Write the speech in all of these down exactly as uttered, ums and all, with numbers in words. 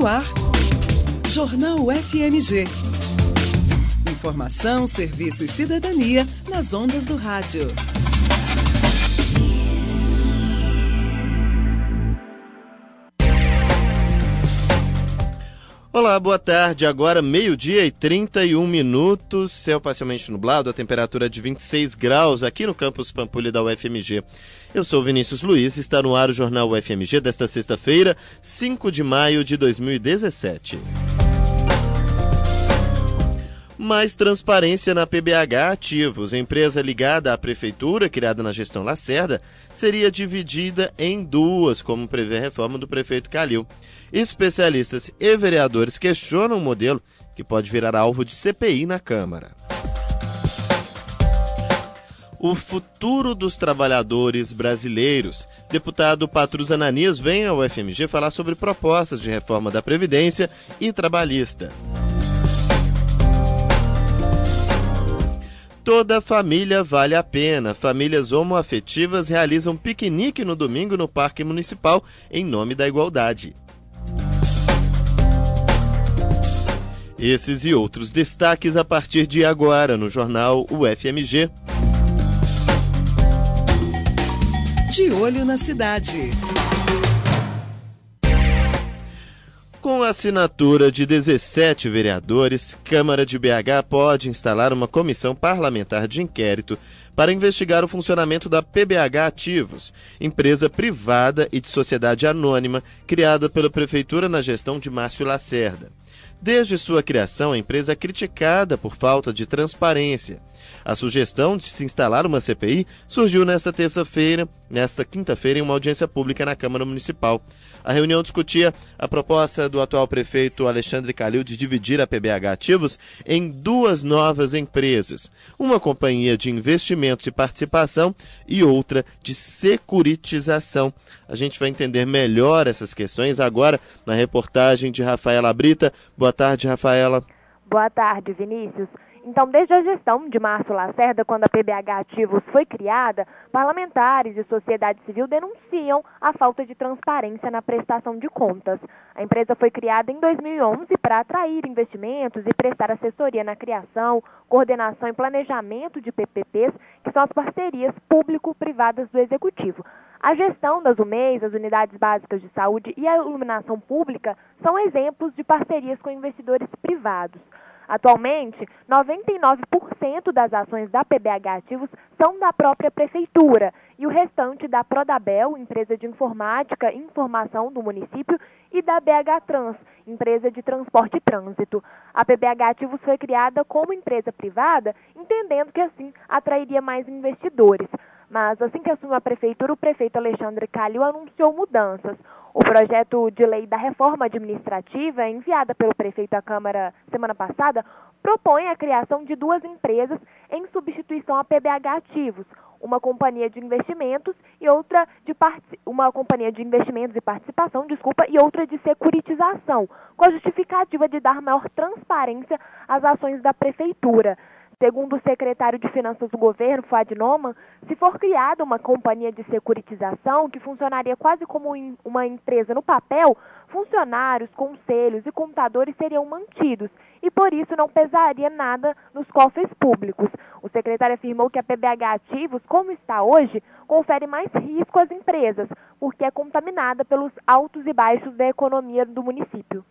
No ar, Jornal U F M G. Informação, serviço e cidadania nas ondas do rádio. Olá, boa tarde. Agora meio-dia e trinta e um minutos, céu parcialmente nublado, a temperatura de vinte e seis graus aqui no campus Pampulha da U F M G. Eu sou Vinícius Luiz e está no ar o Jornal U F M G desta sexta-feira, cinco de maio de dois mil e dezessete. Mais transparência na P B H Ativos. A empresa ligada à prefeitura, criada na gestão Lacerda, seria dividida em duas, como prevê a reforma do prefeito Calil. Especialistas e vereadores questionam o modelo que pode virar alvo de C P I na Câmara. O futuro dos trabalhadores brasileiros. Deputado Patrus Ananias vem ao U F M G falar sobre propostas de reforma da Previdência e trabalhista. Toda família vale a pena. Famílias homoafetivas realizam piquenique no domingo no Parque Municipal em nome da igualdade. Esses e outros destaques a partir de agora no Jornal U F M G. De olho na cidade. Com a assinatura de dezessete vereadores, Câmara de B H pode instalar uma comissão parlamentar de inquérito para investigar o funcionamento da P B H Ativos, empresa privada e de sociedade anônima criada pela Prefeitura na gestão de Márcio Lacerda. Desde sua criação, a empresa é criticada por falta de transparência. A sugestão de se instalar uma C P I surgiu nesta terça-feira, nesta quinta-feira, em uma audiência pública na Câmara Municipal. A reunião discutia a proposta do atual prefeito Alexandre Calil de dividir a P B H Ativos em duas novas empresas, uma companhia de investimentos e participação e outra de securitização. A gente vai entender melhor essas questões agora na reportagem de Rafaela Brita. Boa tarde, Rafaela. Boa tarde, Vinícius. Então, desde a gestão de Márcio Lacerda, quando a P B H Ativos foi criada, parlamentares e sociedade civil denunciam a falta de transparência na prestação de contas. A empresa foi criada em dois mil e onze para atrair investimentos e prestar assessoria na criação, coordenação e planejamento de P P Ps, que são as parcerias público-privadas do Executivo. A gestão das U M E Is, as Unidades Básicas de Saúde e a iluminação pública são exemplos de parcerias com investidores privados. Atualmente, noventa e nove por cento das ações da P B H Ativos são da própria Prefeitura e o restante da Prodabel, empresa de informática e informação do município, e da B H Trans, empresa de transporte e trânsito. A P B H Ativos foi criada como empresa privada, entendendo que assim atrairia mais investidores. Mas assim que assumiu a Prefeitura, o prefeito Alexandre Calil anunciou mudanças. O projeto de lei da reforma administrativa, enviada pelo prefeito à Câmara semana passada, propõe a criação de duas empresas em substituição à P B H Ativos, uma companhia de investimentos e outra de part... uma companhia de investimentos e participação, desculpa, e outra de securitização, com a justificativa de dar maior transparência às ações da prefeitura. Segundo o secretário de Finanças do governo, Fuad Noman, se for criada uma companhia de securitização que funcionaria quase como uma empresa no papel, funcionários, conselhos e contadores seriam mantidos e, por isso, não pesaria nada nos cofres públicos. O secretário afirmou que a P B H Ativos, como está hoje, confere mais risco às empresas, porque é contaminada pelos altos e baixos da economia do município.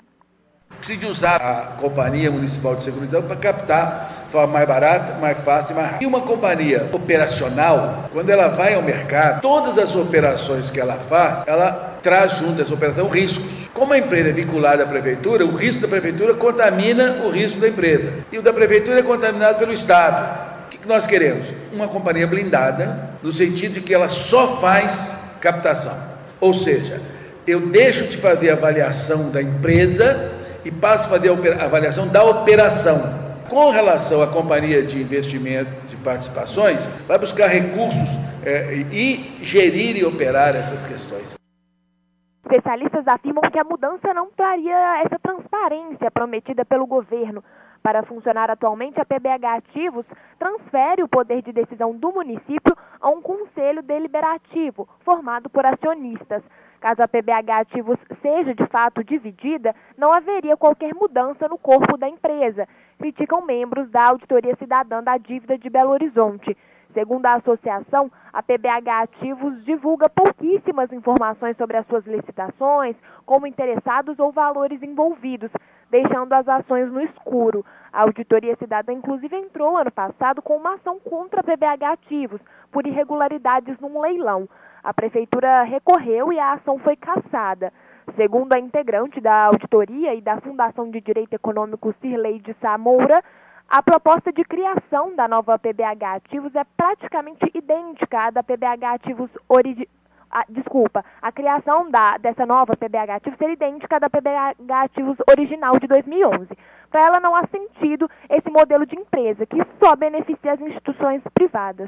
Precisa usar a Companhia Municipal de Securitização para captar de forma mais barata, mais fácil e mais rápida. E uma companhia operacional, quando ela vai ao mercado, todas as operações que ela faz, ela traz junto essa operação riscos. Como a empresa é vinculada à prefeitura, o risco da prefeitura contamina o risco da empresa. E o da prefeitura é contaminado pelo Estado. O que nós queremos? Uma companhia blindada, no sentido de que ela só faz captação. Ou seja, eu deixo de fazer a avaliação da empresa e passo a fazer a avaliação da operação. Com relação à companhia de investimento de participações, vai buscar recursos é, e gerir e operar essas questões. Especialistas afirmam que a mudança não traria essa transparência prometida pelo governo. Para funcionar atualmente, a P B H Ativos transfere o poder de decisão do município a um conselho deliberativo, formado por acionistas. Caso a P B H Ativos seja de fato dividida, não haveria qualquer mudança no corpo da empresa, criticam membros da Auditoria Cidadã da Dívida de Belo Horizonte. Segundo a associação, a P B H Ativos divulga pouquíssimas informações sobre as suas licitações, como interessados ou valores envolvidos, deixando as ações no escuro. A Auditoria Cidadã, inclusive, entrou ano passado com uma ação contra a P B H Ativos por irregularidades num leilão. A Prefeitura recorreu e a ação foi cassada. Segundo a integrante da auditoria e da Fundação de Direito Econômico Cirlei de Sá Moura, a proposta de criação da nova P B H Ativos é praticamente idêntica à da P B H Ativos original. Ah, desculpa, a criação da, dessa nova P B H Ativos seria idêntica à da P B H Ativos original de dois mil e onze. Para ela não há sentido esse modelo de empresa, que só beneficia as instituições privadas.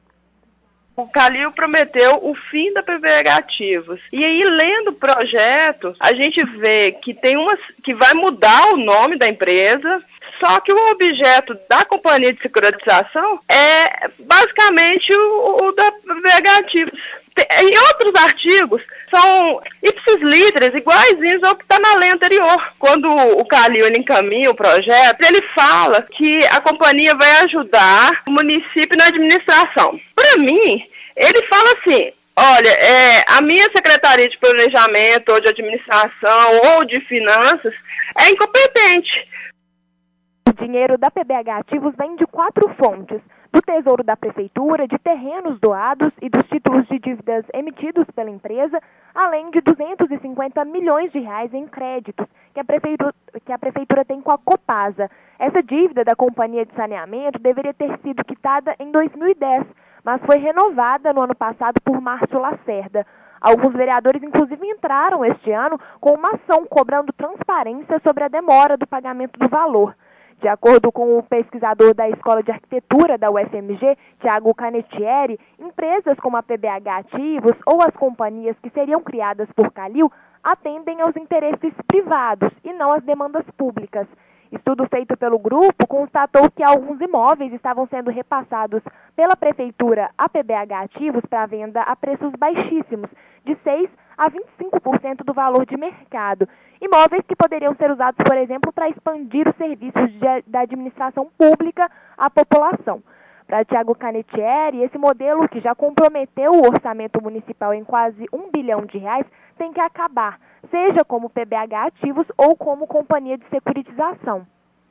O Calil prometeu o fim da P B H Ativos. E aí, lendo o projeto, a gente vê que tem uma, que vai mudar o nome da empresa, só que o objeto da companhia de securitização é basicamente o, o da P B H Ativos. Em outros artigos, são ipsis literis, iguaizinhos ao que está na lei anterior. Quando o Calil ele encaminha o projeto, ele fala que a companhia vai ajudar o município na administração. Para mim, ele fala assim, olha, é, a minha Secretaria de Planejamento, ou de Administração, ou de Finanças, é incompetente. O dinheiro da P B H Ativos vem de quatro fontes: do Tesouro da Prefeitura, de terrenos doados e dos títulos de dívidas emitidos pela empresa, além de duzentos e cinquenta milhões de reais em créditos que a Prefeitura, que a Prefeitura tem com a Copasa. Essa dívida da Companhia de Saneamento deveria ter sido quitada em dois mil e dez, mas foi renovada no ano passado por Márcio Lacerda. Alguns vereadores, inclusive, entraram este ano com uma ação cobrando transparência sobre a demora do pagamento do valor. De acordo com o pesquisador da Escola de Arquitetura da U F M G, Tiago Canettieri, empresas como a P B H Ativos ou as companhias que seriam criadas por Calil atendem aos interesses privados e não às demandas públicas. Estudo feito pelo grupo constatou que alguns imóveis estavam sendo repassados pela Prefeitura à P B H Ativos para venda a preços baixíssimos, de seis a vinte e cinco por cento do valor de mercado. Imóveis que poderiam ser usados, por exemplo, para expandir os serviços de, da administração pública à população. Para Tiago Canettieri, esse modelo, que já comprometeu o orçamento municipal em quase um bilhão de reais, tem que acabar, seja como P B H Ativos ou como companhia de securitização.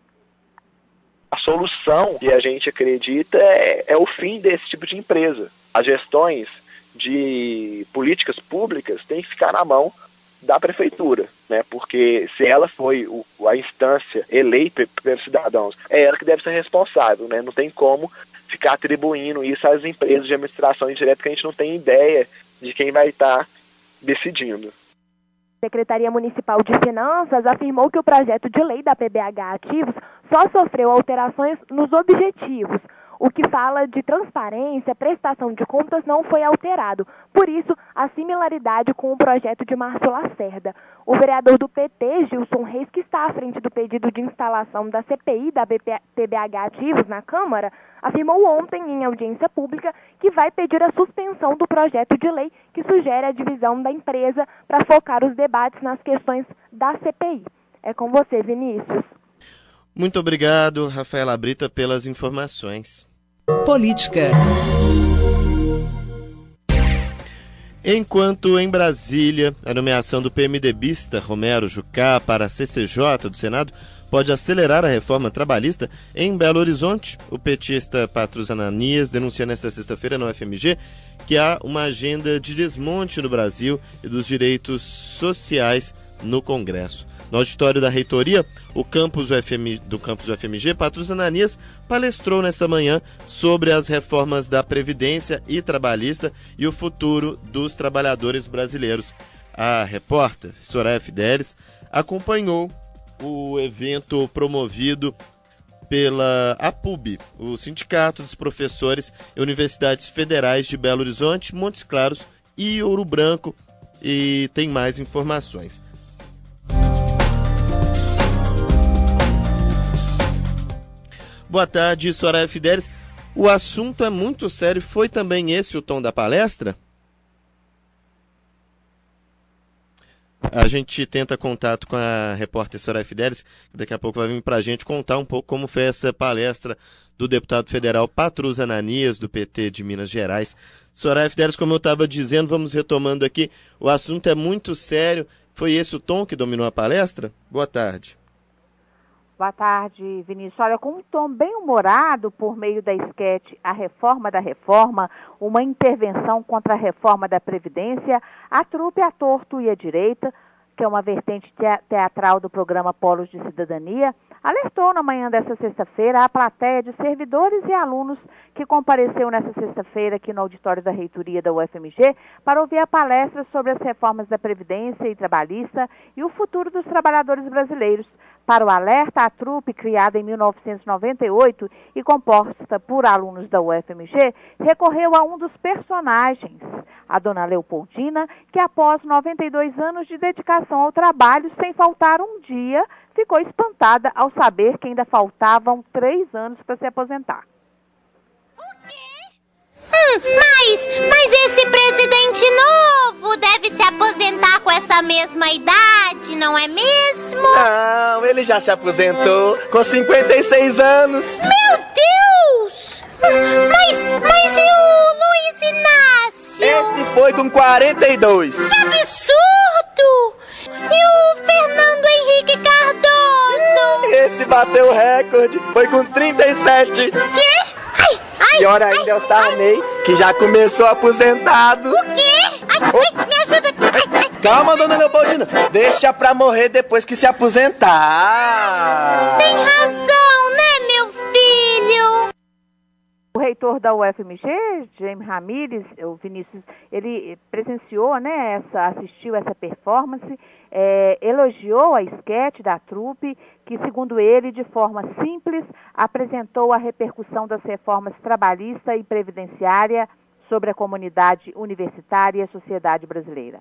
A solução que a gente acredita é, é o fim desse tipo de empresa. As gestões de políticas públicas têm que ficar na mão da prefeitura, né? Porque se ela foi o, a instância eleita pelos cidadãos, é ela que deve ser responsável, né? Não tem como ficar atribuindo isso às empresas de administração indireta, que a gente não tem ideia de quem vai estar decidindo. A Secretaria Municipal de Finanças afirmou que o projeto de lei da P B H Ativos só sofreu alterações nos objetivos. O que fala de transparência, prestação de contas, não foi alterado. Por isso, a similaridade com o projeto de Márcio Lacerda. O vereador do P T, Gilson Reis, que está à frente do pedido de instalação da C P I da P B H Ativos na Câmara, afirmou ontem em audiência pública que vai pedir a suspensão do projeto de lei que sugere a divisão da empresa para focar os debates nas questões da C P I. É com você, Vinícius. Muito obrigado, Rafaela Brita, pelas informações. Política. Enquanto em Brasília, a nomeação do PMDBista Romero Jucá para a C C J do Senado pode acelerar a reforma trabalhista, em Belo Horizonte, o petista Patrus Ananias denuncia nesta sexta-feira no F M G que há uma agenda de desmonte no Brasil e dos direitos sociais no Congresso. No auditório da reitoria, o campus do, F M, do campus do F M G, Patrus Ananias palestrou nesta manhã sobre as reformas da Previdência e Trabalhista e o futuro dos trabalhadores brasileiros. A repórter Soraya Fidelis acompanhou o evento promovido pela A P U B, o Sindicato dos Professores e Universidades Federais de Belo Horizonte, Montes Claros e Ouro Branco, e tem mais informações. Boa tarde, Soraya Fidelis. O assunto é muito sério. Foi também esse o tom da palestra? A gente tenta contato com a repórter Soraya Fidelis, que daqui a pouco vai vir para a gente contar um pouco como foi essa palestra do deputado federal Patrus Ananias, do P T de Minas Gerais. Soraya Fidelis, como eu estava dizendo, vamos retomando aqui, o assunto é muito sério. Foi esse o tom que dominou a palestra? Boa tarde. Boa tarde, Vinícius. Olha, com um tom bem humorado, por meio da esquete A Reforma da Reforma, uma intervenção contra a reforma da Previdência, a trupe A Torto e a Direita, que é uma vertente teatral do programa Polos de Cidadania, alertou na manhã dessa sexta-feira a plateia de servidores e alunos que compareceu nessa sexta-feira aqui no auditório da reitoria da U F M G para ouvir a palestra sobre as reformas da Previdência e Trabalhista e o futuro dos trabalhadores brasileiros. Para o alerta, a trupe, criada em mil novecentos e noventa e oito e composta por alunos da U F M G, recorreu a um dos personagens, a dona Leopoldina, que após noventa e dois anos de dedicação ao trabalho, sem faltar um dia, ficou espantada ao saber que ainda faltavam três anos para se aposentar. Hum, mas, mas esse presidente novo deve se aposentar com essa mesma idade, não é mesmo? Não, ele já se aposentou com cinquenta e seis anos. Meu Deus! Mas, mas e o Luiz Inácio? Esse foi com quarenta e dois. Que absurdo! E o Fernando Henrique Cardoso? Esse bateu o recorde, foi com trinta e sete. Quê? Ai, ai, Pior ainda ai, é o Sarney, ai. que já começou aposentado. O quê? Ai, oh. ai, me ajuda aqui. Ai, ai. Calma, dona Leopoldina. Deixa pra morrer depois que se aposentar. Tem razão, né, meu filho? O reitor da U F M G, Jaime Ramírez, o Vinícius, ele presenciou, né, essa, assistiu essa performance, é, elogiou a esquete da trupe, que, segundo ele, de forma simples, apresentou a repercussão das reformas trabalhista e previdenciária sobre a comunidade universitária e a sociedade brasileira.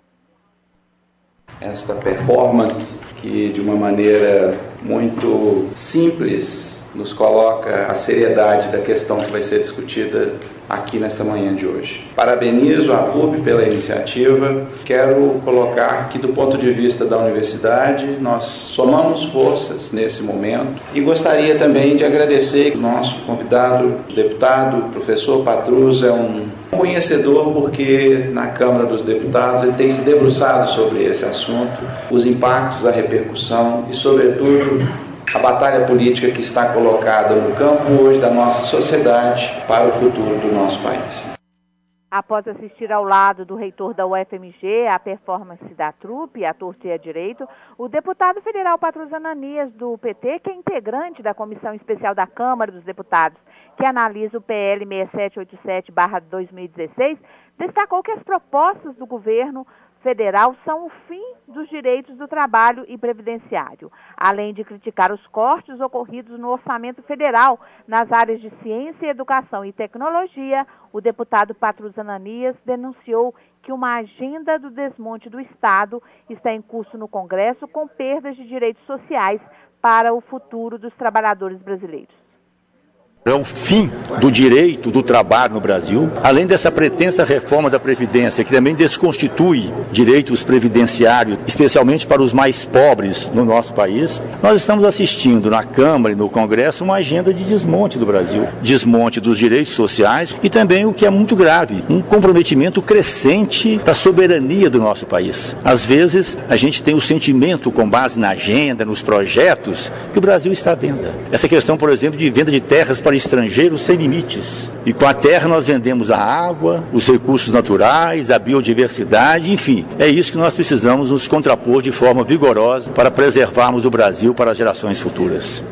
Esta performance, que de uma maneira muito simples nos coloca a seriedade da questão que vai ser discutida aqui nessa manhã de hoje. Parabenizo a P U B pela iniciativa. Quero colocar que, do ponto de vista da universidade, nós somamos forças nesse momento e gostaria também de agradecer o nosso convidado, o deputado, o professor Patrus, é um conhecedor porque na Câmara dos Deputados ele tem se debruçado sobre esse assunto, os impactos, a repercussão e, sobretudo, a batalha política que está colocada no campo hoje da nossa sociedade para o futuro do nosso país. Após assistir ao lado do reitor da U F M G à performance da trupe, A Torto e a Direito, o deputado federal Patrus Ananias, do P T, que é integrante da Comissão Especial da Câmara dos Deputados, que analisa o P L seis sete oito sete barra dois mil e dezesseis, destacou que as propostas do governo federal são o fim dos direitos do trabalho e previdenciário, além de criticar os cortes ocorridos no orçamento federal nas áreas de ciência, educação e tecnologia. O deputado Patrus Ananias denunciou que uma agenda do desmonte do Estado está em curso no Congresso com perdas de direitos sociais para o futuro dos trabalhadores brasileiros. É o fim do direito do trabalho no Brasil, além dessa pretensa reforma da Previdência, que também desconstitui direitos previdenciários, especialmente para os mais pobres no nosso país. Nós estamos assistindo na Câmara e no Congresso uma agenda de desmonte do Brasil, desmonte dos direitos sociais e também, o que é muito grave, um comprometimento crescente da soberania do nosso país. Às vezes, a gente tem o sentimento, com base na agenda, nos projetos, que o Brasil está à venda. Essa questão, por exemplo, de venda de terras para estrangeiros sem limites. E com a terra nós vendemos a água, os recursos naturais, a biodiversidade, enfim. É isso que nós precisamos nos contrapor de forma vigorosa para preservarmos o Brasil para as gerações futuras.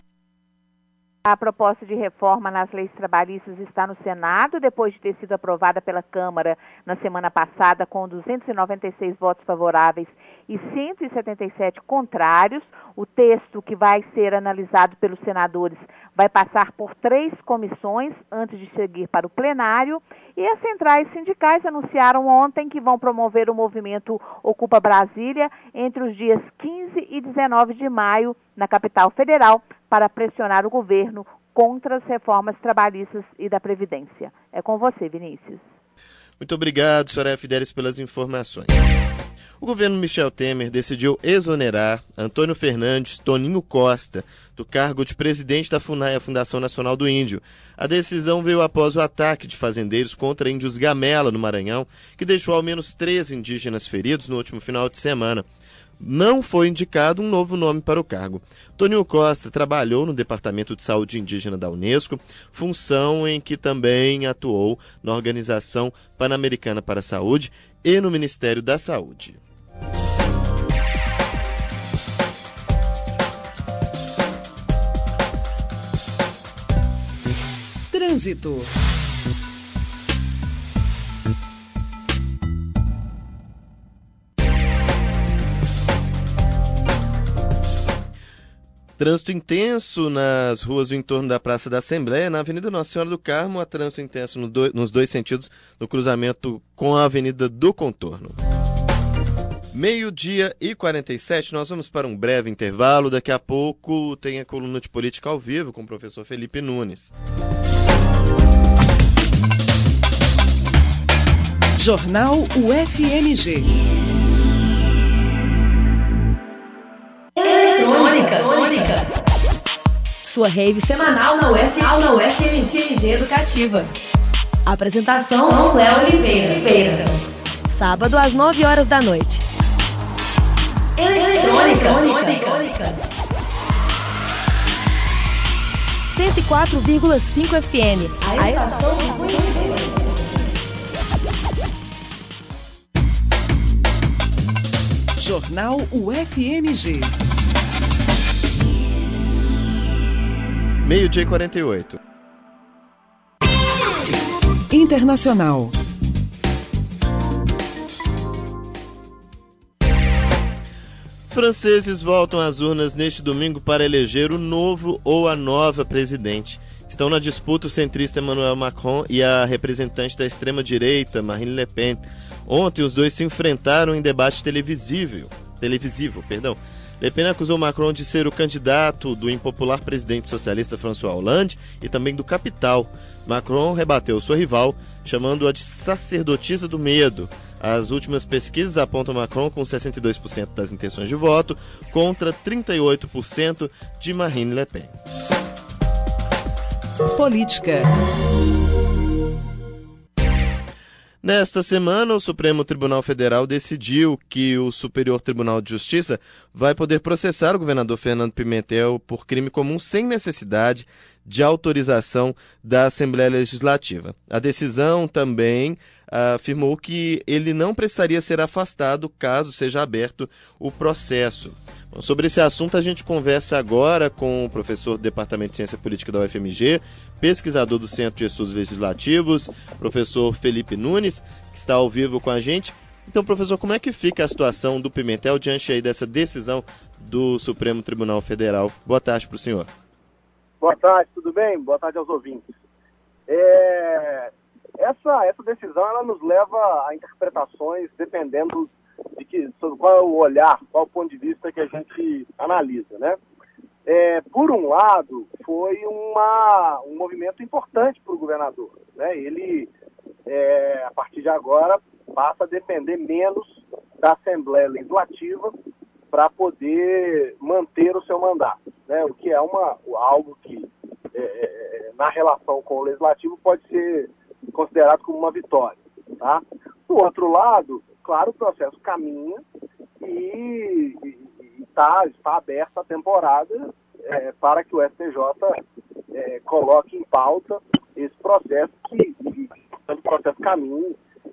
A proposta de reforma nas leis trabalhistas está no Senado, depois de ter sido aprovada pela Câmara na semana passada com duzentos e noventa e seis votos favoráveis e cento e setenta e sete contrários. O texto, que vai ser analisado pelos senadores, vai passar por três comissões antes de seguir para o plenário. E as centrais sindicais anunciaram ontem que vão promover o movimento Ocupa Brasília entre os dias quinze e dezenove de maio na capital federal para pressionar o governo contra as reformas trabalhistas e da Previdência. É com você, Vinícius. Muito obrigado, senhora F. Fidelis, pelas informações. O governo Michel Temer decidiu exonerar Antônio Fernandes Toninho Costa do cargo de presidente da FUNAI, a Fundação Nacional do Índio. A decisão veio após o ataque de fazendeiros contra índios Gamela, no Maranhão, que deixou ao menos três indígenas feridos no último final de semana. Não foi indicado um novo nome para o cargo. Toninho Costa trabalhou no Departamento de Saúde Indígena da Unesco, função em que também atuou na Organização Pan-Americana para a Saúde e no Ministério da Saúde. Trânsito. Trânsito intenso nas ruas do entorno da Praça da Assembleia. Na Avenida Nossa Senhora do Carmo, há trânsito intenso no do, nos dois sentidos, no cruzamento com a Avenida do Contorno. Meio-dia e quarenta e sete, nós vamos para um breve intervalo. Daqui a pouco tem a coluna de política ao vivo com o professor Felipe Nunes. Jornal U F M G. Eletrônica, eletrônica. Sua rave semanal na U F, na U F M G Educativa. Apresentação Léo Oliveira. Sábado às nove horas da noite. Eletrônica, eletrônica. cento e quatro vírgula cinco F M. A estação de conhecimento. Jornal U F M G. Meio-dia e quarenta e oito. Internacional. Franceses voltam às urnas neste domingo para eleger o novo ou a nova presidente. Estão na disputa o centrista Emmanuel Macron e a representante da extrema-direita, Marine Le Pen. Ontem, os dois se enfrentaram em debate televisivo. televisivo perdão. Le Pen acusou Macron de ser o candidato do impopular presidente socialista François Hollande e também do capital. Macron rebateu sua rival, chamando-a de sacerdotisa do medo. As últimas pesquisas apontam Macron com sessenta e dois por cento das intenções de voto contra trinta e oito por cento de Marine Le Pen. Política. Nesta semana, o Supremo Tribunal Federal decidiu que o Superior Tribunal de Justiça vai poder processar o governador Fernando Pimentel por crime comum sem necessidade de autorização da Assembleia Legislativa. A decisão também afirmou que ele não precisaria ser afastado caso seja aberto o processo. Bom, sobre esse assunto, a gente conversa agora com o professor do Departamento de Ciência Política da U F M G, pesquisador do Centro de Estudos Legislativos, professor Felipe Nunes, que está ao vivo com a gente. Então, professor, como é que fica a situação do Pimentel diante aí dessa decisão do Supremo Tribunal Federal? Boa tarde para o senhor. Boa tarde, tudo bem? Boa tarde aos ouvintes. É... Essa, essa decisão ela nos leva a interpretações dependendo de que, sobre qual é o olhar, qual é o ponto de vista que a gente analisa, né? É, por um lado, foi uma, um movimento importante para o governador, né? Ele, é, a partir de agora, passa a depender menos da Assembleia Legislativa para poder manter o seu mandato, né? O que é uma, algo que, é, na relação com o Legislativo, pode ser considerado como uma vitória, tá? Do outro lado, claro, o processo caminha e, e, e tá, está aberta a temporada é, para que o S T J é, coloque em pauta esse processo que, o processo caminhe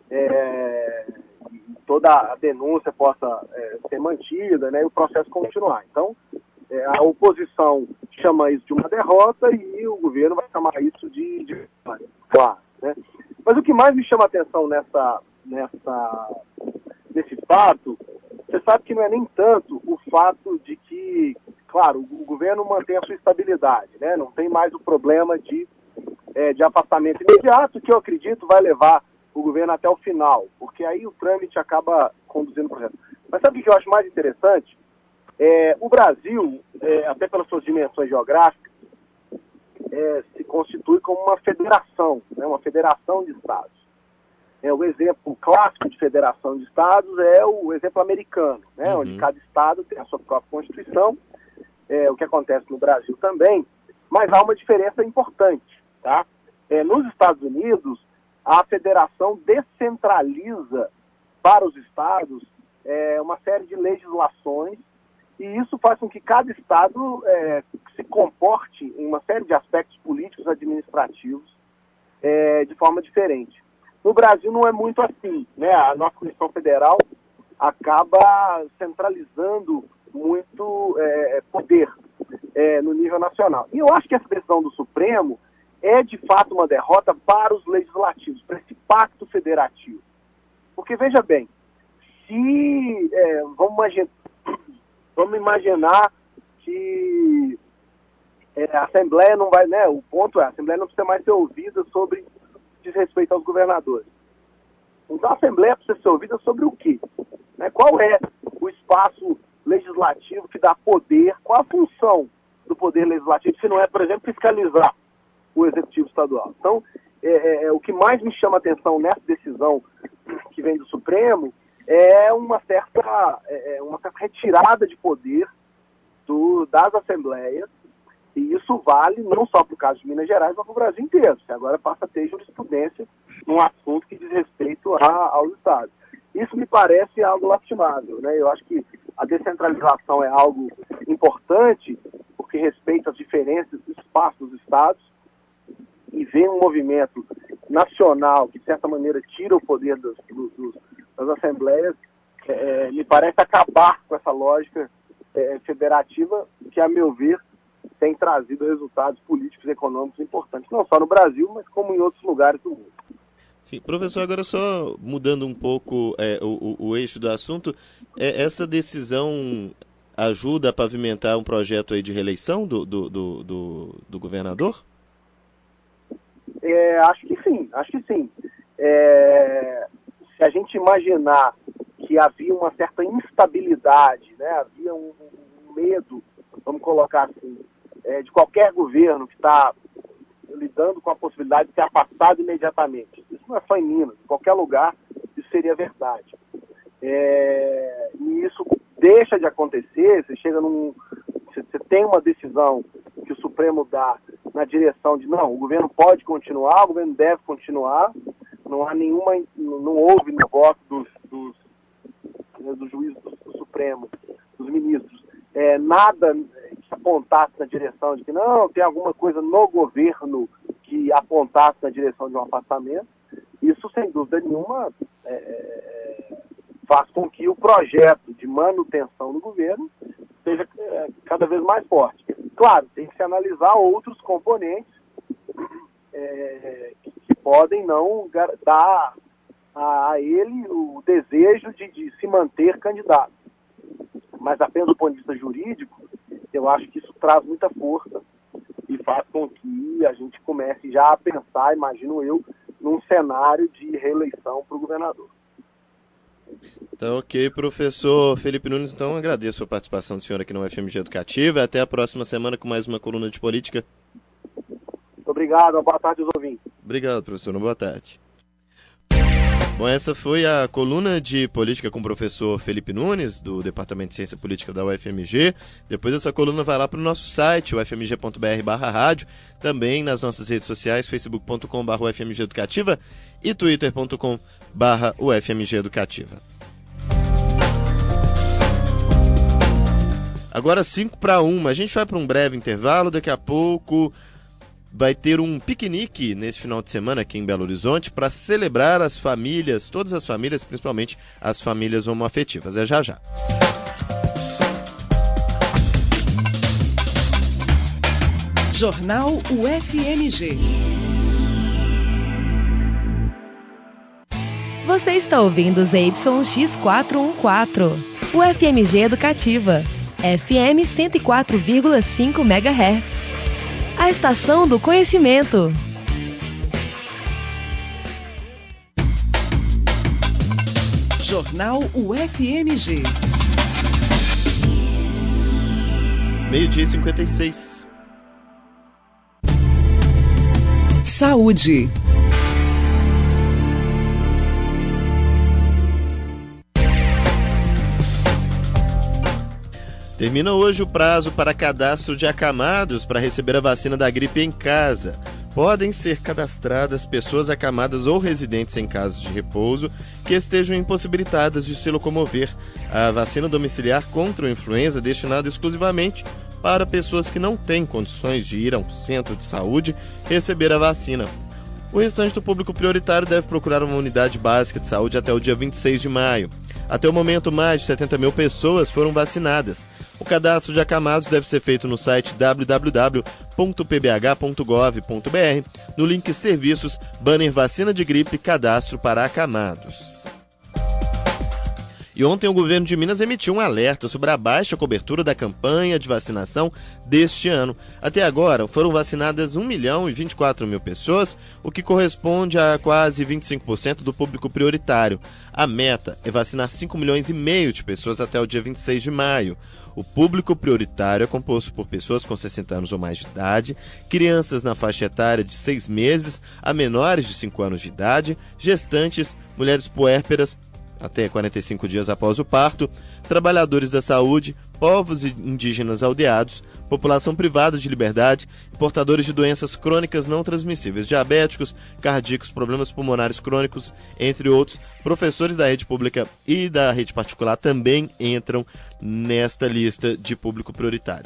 é, e toda a denúncia possa é, ser mantida, né, e o processo continuar. Então, é, a oposição chama isso de uma derrota e o governo vai chamar isso de, de vitória, claro, né? Mas o que mais me chama a atenção nessa, nessa, nesse fato, você sabe que não é nem tanto o fato de que, claro, o governo mantém a sua estabilidade, né? Não tem mais o problema de, é, de afastamento imediato, que eu acredito vai levar o governo até o final, porque aí o trâmite acaba conduzindo o processo. Mas sabe o que eu acho mais interessante? É, o Brasil, é, até pelas suas dimensões geográficas, É, se constitui como uma federação, né, uma federação de estados. É, o exemplo clássico de federação de estados é o exemplo americano, né, uhum. onde cada estado tem a sua própria constituição, é, o que acontece no Brasil também, mas há uma diferença importante. Tá? É, nos Estados Unidos, a federação descentraliza para os estados é, uma série de legislações, e isso faz com que cada estado é, se comporte em uma série de aspectos políticos administrativos é, de forma diferente. No Brasil não é muito assim, né? A nossa Constituição Federal acaba centralizando muito é, poder é, no nível nacional. E eu acho que essa decisão do Supremo é de fato uma derrota para os legislativos, para esse pacto federativo. Porque, veja bem, se é, vamos, imaginar, vamos imaginar que é, a Assembleia não vai, né? O ponto é, a Assembleia não precisa mais ser ouvida sobre diz respeito aos governadores. Então a Assembleia precisa ser ouvida sobre o quê? Né? Qual é o espaço legislativo que dá poder, qual a função do poder legislativo, se não é, por exemplo, fiscalizar o executivo estadual. Então, é, é, o que mais me chama a atenção nessa decisão que vem do Supremo é uma certa, é, uma certa retirada de poder do, das Assembleias. E isso vale não só para o caso de Minas Gerais, mas para o Brasil inteiro. Você agora passa a ter jurisprudência num assunto que diz respeito a, aos estados. Isso me parece algo lastimável, né? Eu acho que a descentralização é algo importante, porque respeita as diferenças dos espaços dos estados, e vem um movimento nacional que, de certa maneira, tira o poder dos, dos, das assembleias, é, me parece acabar com essa lógica é, federativa que, a meu ver, tem trazido resultados políticos e econômicos importantes, não só no Brasil, mas como em outros lugares do mundo. Sim, professor, agora só mudando um pouco é, o, o, o eixo do assunto, é, essa decisão ajuda a pavimentar um projeto aí de reeleição do, do, do, do, do governador? É, acho que sim, acho que sim. É, se a gente imaginar que havia uma certa instabilidade, né, havia um, um medo, vamos colocar assim, é, de qualquer governo que está lidando com a possibilidade de ser afastado imediatamente. Isso não é só em Minas, em qualquer lugar isso seria verdade. É, e isso deixa de acontecer, você chega num... Você tem uma decisão que o Supremo dá na direção de, não, o governo pode continuar, o governo deve continuar, não há nenhuma... Não houve no voto dos, dos, dos juízes do, do Supremo, dos ministros, é, nada que apontasse na direção de que não, tem alguma coisa no governo que apontasse na direção de um afastamento. Isso, sem dúvida nenhuma, é, faz com que o projeto de manutenção do governo seja é, cada vez mais forte. Claro, tem que se analisar outros componentes é, que podem não dar a, a ele o desejo de, de se manter candidato. Mas apenas do ponto de vista jurídico, eu acho que isso traz muita força e faz com que a gente comece já a pensar, imagino eu, num cenário de reeleição para o governador. Então, ok, professor Felipe Nunes, então agradeço a participação do senhor aqui no U F M G Educativa. Até a próxima semana com mais uma coluna de política. Muito obrigado, boa tarde aos ouvintes. Obrigado, professor, boa tarde. Bom, essa foi a coluna de política com o professor Felipe Nunes, do Departamento de Ciência Política da U F M G. Depois essa coluna vai lá para o nosso site, u f m g ponto b r barra rádio, também nas nossas redes sociais, facebook ponto com barra u f m g educativa e twitter ponto com barra u f m g educativa. Agora cinco para uma, a gente vai para um breve intervalo, daqui a pouco vai ter um piquenique nesse final de semana aqui em Belo Horizonte para celebrar as famílias, todas as famílias, principalmente as famílias homoafetivas. É já já. Jornal U F M G. Você está ouvindo os Y X quatrocentos e quatorze, U F M G Educativa, F M cento e quatro vírgula cinco megahertz. A estação do conhecimento. Jornal U F M G. Meio-dia e cinquenta e seis. Saúde. Termina hoje o prazo para cadastro de acamados para receber a vacina da gripe em casa. Podem ser cadastradas pessoas acamadas ou residentes em casos de repouso que estejam impossibilitadas de se locomover. A vacina domiciliar contra a influenza é destinada exclusivamente para pessoas que não têm condições de ir a um centro de saúde receber a vacina. O restante do público prioritário deve procurar uma unidade básica de saúde até o dia vinte e seis de maio. Até o momento, mais de setenta mil pessoas foram vacinadas. O cadastro de acamados deve ser feito no site w w w ponto p b h ponto gov ponto b r, no link Serviços, banner Vacina de Gripe, Cadastro para Acamados. E ontem o governo de Minas emitiu um alerta sobre a baixa cobertura da campanha de vacinação deste ano. Até agora foram vacinadas um milhão e vinte e quatro mil pessoas, o que corresponde a quase vinte e cinco por cento do público prioritário. A meta é vacinar cinco milhões e meio de pessoas até o dia vinte e seis de maio. O público prioritário é composto por pessoas com sessenta anos ou mais de idade, crianças na faixa etária de seis meses a menores de cinco anos de idade, gestantes, mulheres puérperas até quarenta e cinco dias após o parto, trabalhadores da saúde, povos indígenas aldeados, população privada de liberdade e portadores de doenças crônicas não transmissíveis, diabéticos, cardíacos, problemas pulmonares crônicos, entre outros. Professores da rede pública e da rede particular também entram nesta lista de público prioritário.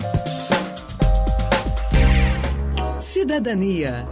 Cidadania.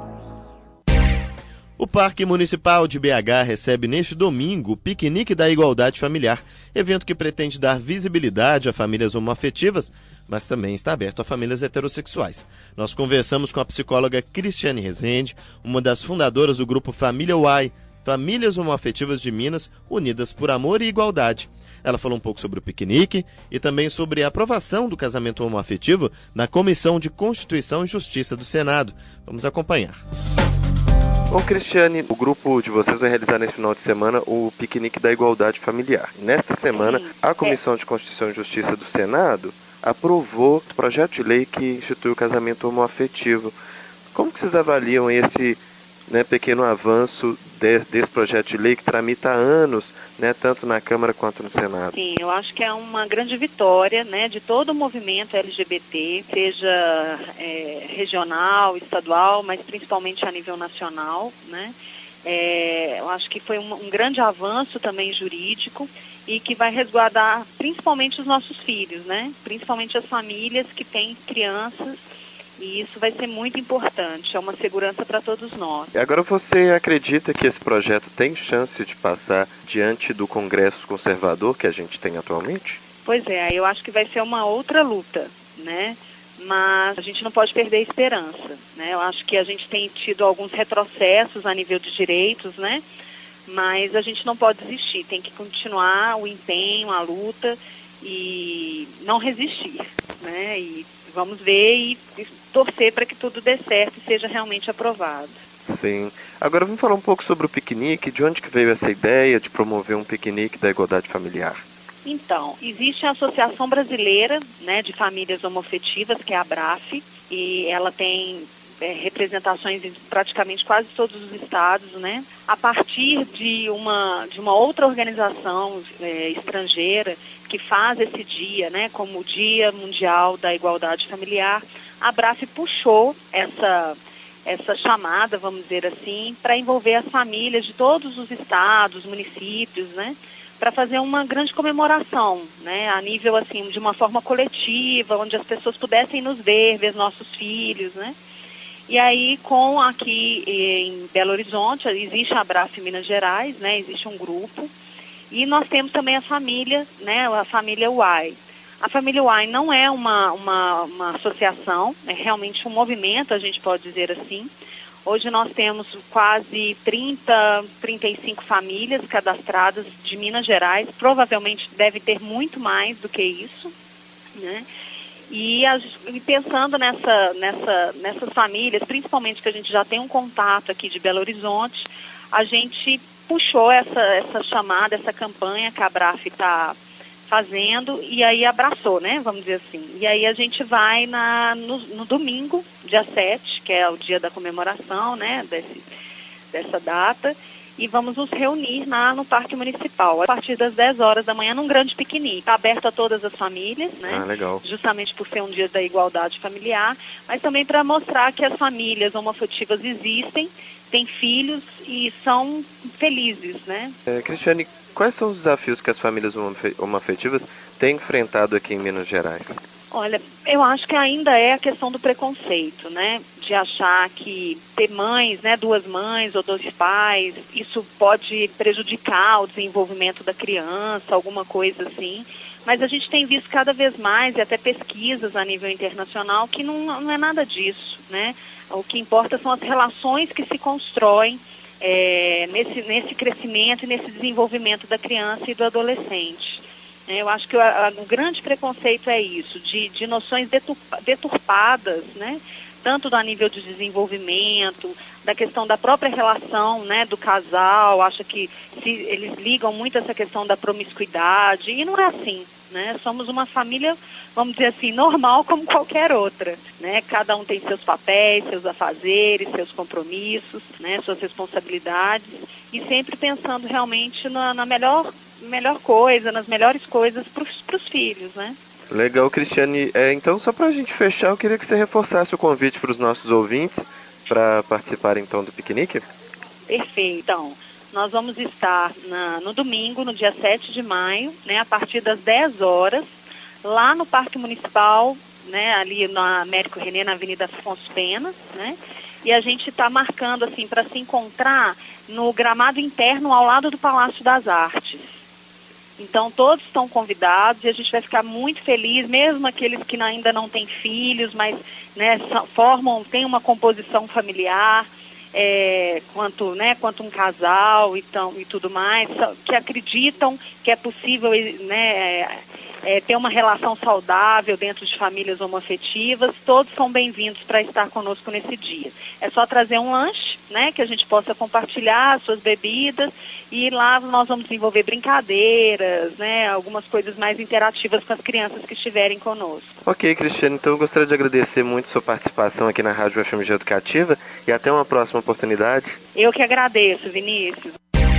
O Parque Municipal de B H recebe neste domingo o Piquenique da Igualdade Familiar, evento que pretende dar visibilidade a famílias homoafetivas, mas também está aberto a famílias heterossexuais. Nós conversamos com a psicóloga Cristiane Rezende, uma das fundadoras do grupo Família Uai, Famílias Homoafetivas de Minas, unidas por amor e igualdade. Ela falou um pouco sobre o piquenique e também sobre a aprovação do casamento homoafetivo na Comissão de Constituição e Justiça do Senado. Vamos acompanhar. Bom, Cristiane, o grupo de vocês vai realizar nesse final de semana o Piquenique da Igualdade Familiar. Nesta semana, a Comissão de Constituição e Justiça do Senado aprovou o projeto de lei que institui o casamento homoafetivo. Como que vocês avaliam esse, né, pequeno avanço de, desse projeto de lei que tramita há anos, né, tanto na Câmara quanto no Senado? Sim, eu acho que é uma grande vitória, né, de todo o movimento L G B T, seja é, regional, estadual, mas principalmente a nível nacional, né? É, eu acho que foi um, um grande avanço também jurídico e que vai resguardar principalmente os nossos filhos, né? Principalmente as famílias que têm crianças. E isso vai ser muito importante, é uma segurança para todos nós. E agora você acredita que esse projeto tem chance de passar diante do Congresso conservador que a gente tem atualmente? Pois é, eu acho que vai ser uma outra luta, né? Mas a gente não pode perder a esperança, né? Eu acho que a gente tem tido alguns retrocessos a nível de direitos, né? Mas a gente não pode desistir, tem que continuar o empenho, a luta e não resistir, né? E vamos ver e torcer para que tudo dê certo e seja realmente aprovado. Sim. Agora vamos falar um pouco sobre o piquenique. De onde que veio essa ideia de promover um piquenique da igualdade familiar? Então, existe a Associação Brasileira, né, de Famílias Homoafetivas, que é a ABRAF, e ela tem é, representações em praticamente quase todos os estados, né? A partir de uma, de uma outra organização é, estrangeira que faz esse dia, né, como o Dia Mundial da Igualdade Familiar, a ABRAF puxou essa, essa chamada, vamos dizer assim, para envolver as famílias de todos os estados, municípios, né, para fazer uma grande comemoração, né, a nível assim, de uma forma coletiva, onde as pessoas pudessem nos ver, ver nossos filhos, né. E aí, com aqui em Belo Horizonte, existe a ABRAF Minas Gerais, né, existe um grupo, e nós temos também a família, né, a família Uai. A família Uai não é uma, uma, uma associação, é realmente um movimento, a gente pode dizer assim. Hoje nós temos quase trinta, trinta e cinco famílias cadastradas de Minas Gerais, provavelmente deve ter muito mais do que isso, né? E, as, e pensando nessa, nessa, nessas famílias, principalmente que a gente já tem um contato aqui de Belo Horizonte, a gente puxou essa, essa chamada, essa campanha que a ABRAF está fazendo e aí abraçou, né, vamos dizer assim. E aí a gente vai na, no, no domingo, dia sete, que é o dia da comemoração, né, desse, dessa data, e vamos nos reunir lá no Parque Municipal, a partir das dez horas da manhã, num grande piquenique. Está aberto a todas as famílias, né? Ah, legal. Justamente por ser um dia da igualdade familiar, mas também para mostrar que as famílias homoafetivas existem, têm filhos e são felizes, né? É, Cristiane, quais são os desafios que as famílias homoafetivas têm enfrentado aqui em Minas Gerais? Olha, eu acho que ainda é a questão do preconceito, né? De achar que ter mães, né, duas mães ou dois pais, isso pode prejudicar o desenvolvimento da criança, alguma coisa assim. Mas a gente tem visto cada vez mais, e até pesquisas a nível internacional, que não, não é nada disso, né? O que importa são as relações que se constroem é, nesse, nesse crescimento e nesse desenvolvimento da criança e do adolescente. Eu acho que o, a, o grande preconceito é isso, de, de noções deturpa, deturpadas, né? Tanto do nível de desenvolvimento, da questão da própria relação, né, do casal, acha que se, eles ligam muito essa questão da promiscuidade, e não é assim, né? Somos uma família, vamos dizer assim, normal como qualquer outra, né? Cada um tem seus papéis, seus afazeres, seus compromissos, né, suas responsabilidades, e sempre pensando realmente na, na melhor, melhor coisa, nas melhores coisas para os filhos, né? Legal, Cristiane. É, então, só para a gente fechar, eu queria que você reforçasse o convite para os nossos ouvintes para participarem, então, do piquenique. Perfeito. Então, nós vamos estar na, no domingo, no dia sete de maio, né, a partir das dez horas, lá no Parque Municipal, né, ali na Américo René, na Avenida Afonso Pena, né, e a gente está marcando, assim, para se encontrar no gramado interno ao lado do Palácio das Artes. Então, todos estão convidados e a gente vai ficar muito feliz, mesmo aqueles que ainda não têm filhos, mas, né, formam, têm uma composição familiar, é, quanto, né, quanto um casal e, tão, e tudo mais, que acreditam que é possível, né, é, ter uma relação saudável dentro de famílias homoafetivas. Todos são bem-vindos para estar conosco nesse dia. É só trazer um lanche, né, que a gente possa compartilhar as suas bebidas, e lá nós vamos desenvolver brincadeiras, né, algumas coisas mais interativas com as crianças que estiverem conosco. Ok, Cristiane, então eu gostaria de agradecer muito sua participação aqui na Rádio F M G Educativa e até uma próxima oportunidade. Eu que agradeço, Vinícius.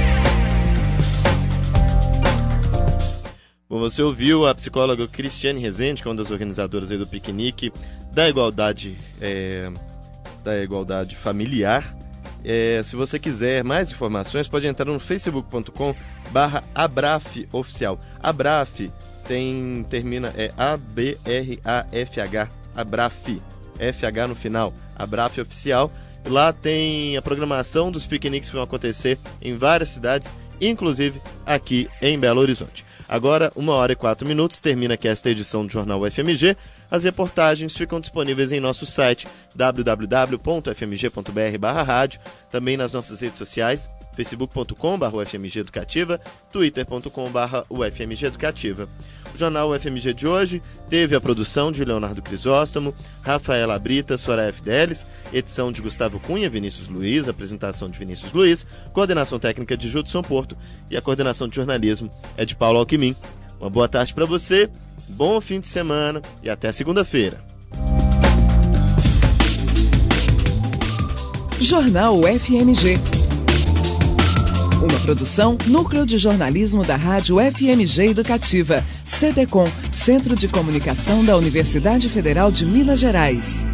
Bom, você ouviu a psicóloga Cristiane Rezende, que é uma das organizadoras aí do piquenique da igualdade, é, da igualdade familiar. É, se você quiser mais informações, pode entrar no facebook ponto com barra abraf oficial. Abraf tem, termina, é A B R A F H, Abraf, F H no final, Abraf oficial. Lá tem a programação dos piqueniques que vão acontecer em várias cidades, inclusive aqui em Belo Horizonte. Agora, uma hora e quatro minutos, termina aqui esta edição do Jornal U F M G. As reportagens ficam disponíveis em nosso site w w w ponto f m g ponto b r barra rádio, também nas nossas redes sociais, facebook ponto com barra u f m g educativa, twitter ponto com barra u f m g educativa. O Jornal U F M G de hoje teve a produção de Leonardo Crisóstomo, Rafaela Brita, Soraya Fidelis, edição de Gustavo Cunha, Vinícius Luiz, apresentação de Vinícius Luiz, coordenação técnica de Judson Porto e a coordenação de jornalismo é de Paulo Alquimim. Uma boa tarde para você, bom fim de semana e até segunda-feira. Jornal U F M G. Uma produção Núcleo de Jornalismo da Rádio F M G Educativa, C D C O M, Centro de Comunicação da Universidade Federal de Minas Gerais.